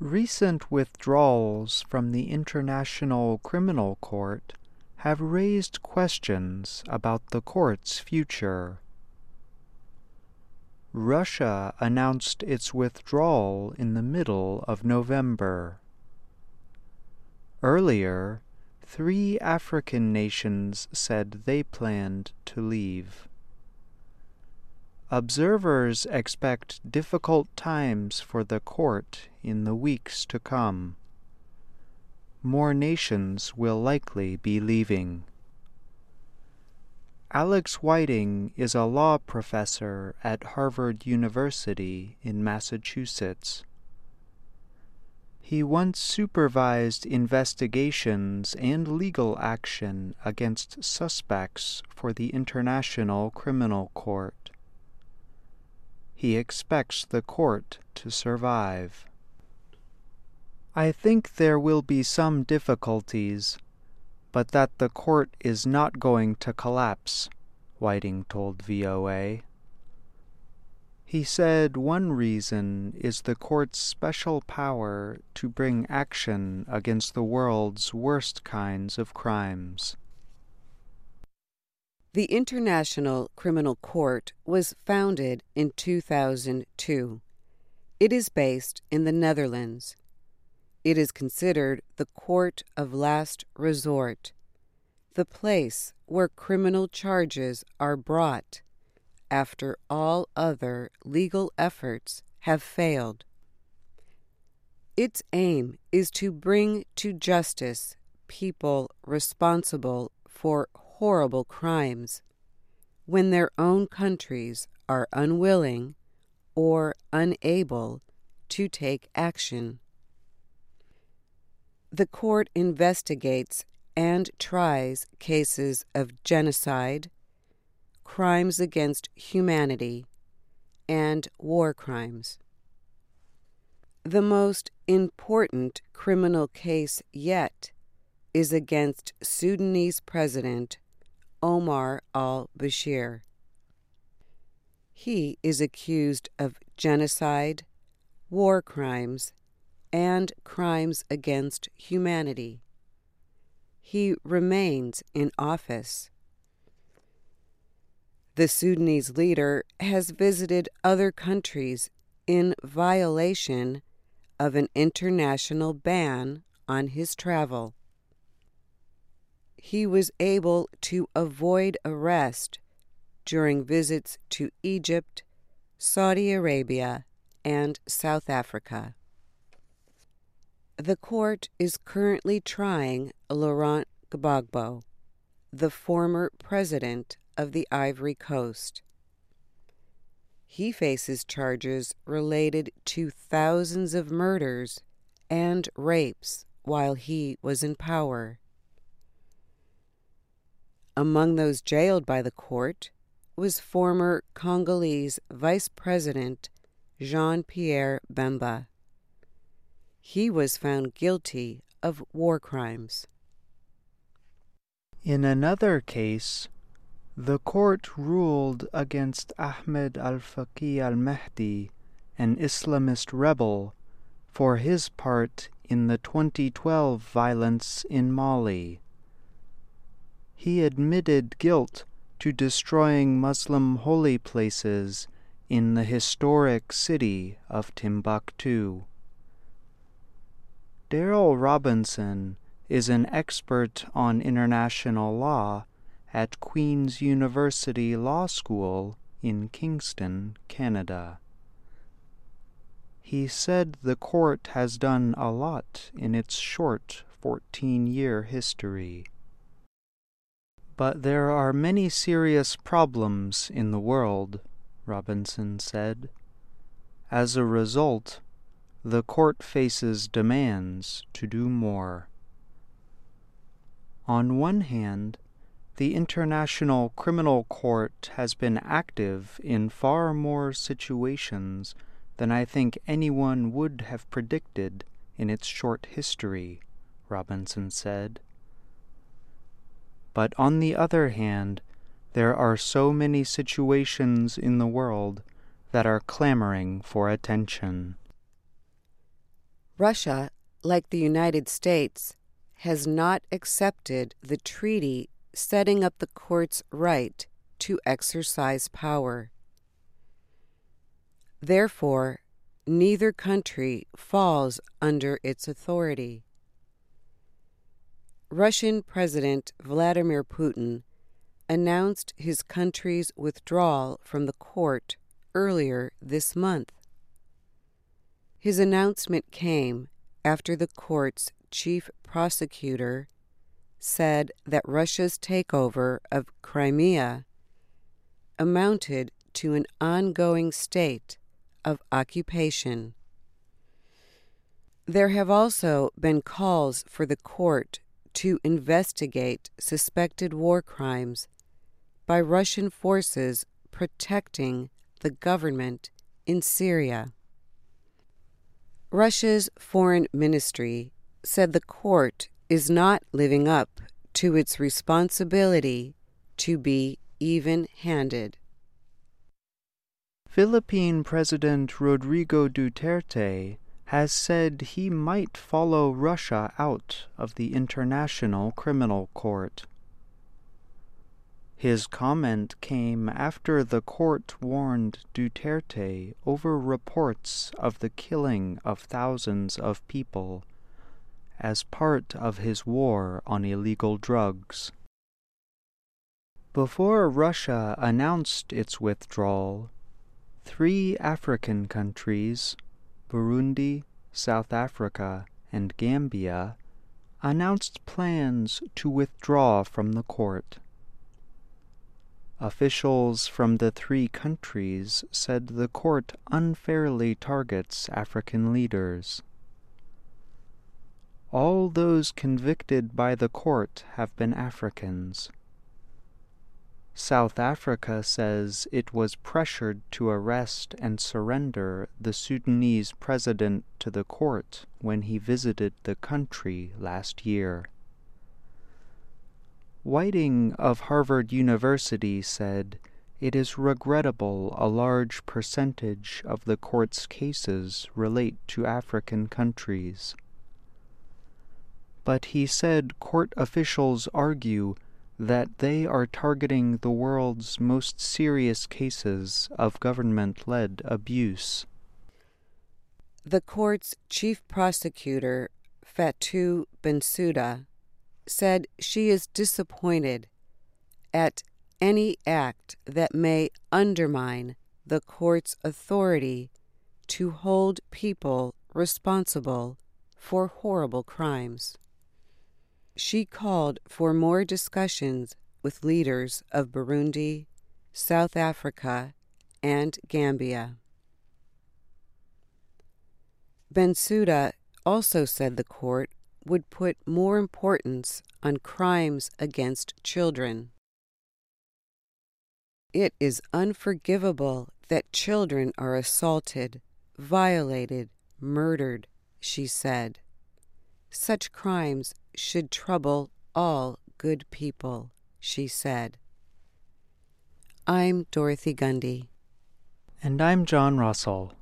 Recent withdrawals from the International Criminal Court have raised questions about the court's future. Russia announced its withdrawal in the middle of November. Earlier, 3 African nations said they planned to leave. Observers expect difficult times for the court in the weeks to come. More nations will likely be leaving. Alex Whiting is a law professor at Harvard University in Massachusetts. He once supervised investigations and legal action against suspects for the International Criminal Court. He expects the court to survive. I think there will be some difficulties, but that the court is not going to collapse, Whiting told VOA. He said one reason is the court's special power to bring action against the world's worst kinds of crimes. The International Criminal Court was founded in 2002. It is based in the Netherlands. It is considered the court of last resort, the place where criminal charges are brought after all other legal efforts have failed. Its aim is to bring to justice people responsible for horrible crimes when their own countries are unwilling or unable to take action. The court investigates and tries cases of genocide, crimes against humanity, and war crimes. The most important criminal case yet is against Sudanese President Omar al-Bashir. He is accused of genocide, war crimes, and crimes against humanity. He remains in office. The Sudanese leader has visited other countries in violation of an international ban on his travel. He was able to avoid arrest during visits to Egypt, Saudi Arabia, and South Africa. The court is currently trying Laurent Gbagbo, the former president of the Ivory Coast. He faces charges related to thousands of murders and rapes while he was in power. Among those jailed by the court was former Congolese Vice President Jean-Pierre Bemba. He was found guilty of war crimes. In another case, the court ruled against Ahmed al-Faqi al-Mahdi, an Islamist rebel, for his part in the 2012 violence in Mali. He admitted guilt to destroying Muslim holy places in the historic city of Timbuktu. Daryl Robinson is an expert on international law at Queen's University Law School in Kingston, Canada. He said the court has done a lot in its short 14-year history. But there are many serious problems in the world, Robinson said. As a result, the court faces demands to do more. On one hand, the International Criminal Court has been active in far more situations than I think anyone would have predicted in its short history, Robinson said. But on the other hand, there are so many situations in the world that are clamoring for attention. Russia, like the United States, has not accepted the treaty setting up the court's right to exercise power. Therefore, neither country falls under its authority. Russian President Vladimir Putin announced his country's withdrawal from the court earlier this month. His announcement came after the court's chief prosecutor said that Russia's takeover of Crimea amounted to an ongoing state of occupation. There have also been calls for the court to investigate suspected war crimes by Russian forces protecting the government in Syria. Russia's foreign ministry said the court is not living up to its responsibility to be even-handed. Philippine President Rodrigo Duterte has said he might follow Russia out of the International Criminal Court. His comment came after the court warned Duterte over reports of the killing of thousands of people as part of his war on illegal drugs. Before Russia announced its withdrawal, 3 African countries, Burundi, South Africa, and Gambia, announced plans to withdraw from the court. Officials from the 3 countries said the court unfairly targets African leaders. All those convicted by the court have been Africans. South Africa says it was pressured to arrest and surrender the Sudanese president to the court when he visited the country last year. Whiting of Harvard University said it is regrettable a large percentage of the court's cases relate to African countries. But he said court officials argue that they are targeting the world's most serious cases of government-led abuse. The court's chief prosecutor, Fatou Bensouda, said she is disappointed at any act that may undermine the court's authority to hold people responsible for horrible crimes. She called for more discussions with leaders of Burundi, South Africa, and Gambia. Bensouda also said the court would put more importance on crimes against children. It is unforgivable that children are assaulted, violated, murdered, she said. Such crimes should trouble all good people, she said. I'm Dorothy Gundy. And I'm John Russell.